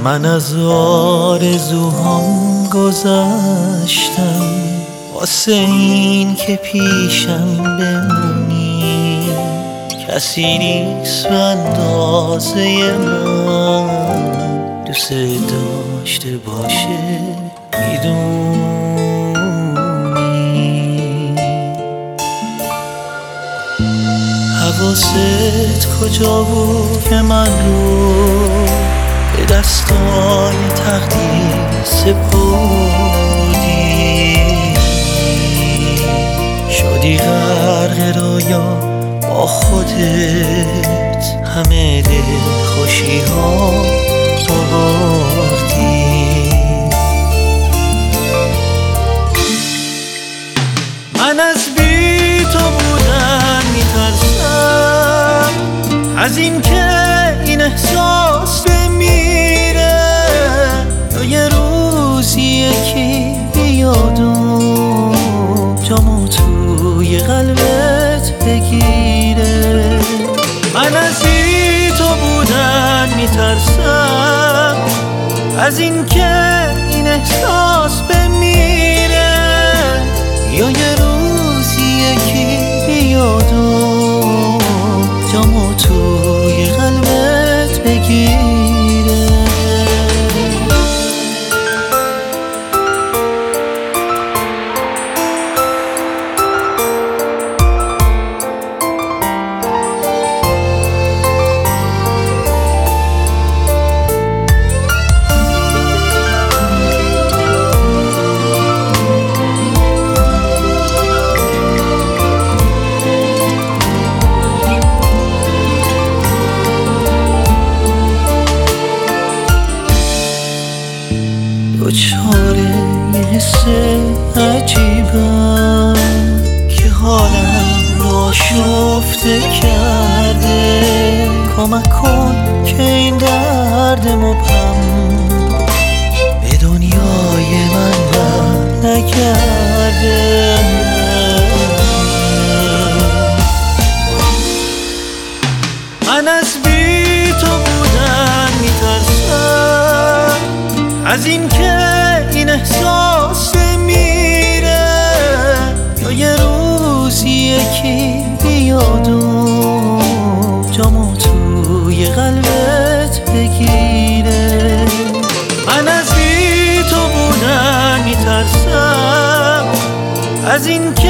من از آرزوهام گذشتم واسه این که پیشم بمونی. کسی نیست به اندازه من دوست داشته باشه میدونی. حواست کجا بود که من رو به دستای تقدیر سپردی؟ شدی غرق رویا با خودت، همه دل خوشی ها بردی. من از بی تو بودن میترسم، از این که این احساس بمیره، یا یه روز یکی بیادم جامو توی قلبت بگیره. من از بی تو بودن میترسم، از این که این احساس بمیره، یا یه روز یکی بیادم جامو توی قلبت بگیره. دوچاره یه حس عجیبم که حالم رو شفته کرده. کمک کن که این درد مبهم به دنیای من بر نگرده. من از بی تو بودن میترسم، از این که این احساس بمیره، یا یه روز یکی بیادم جامو توی قلبت بگیره. من از بی تو بودن میترسم، از این که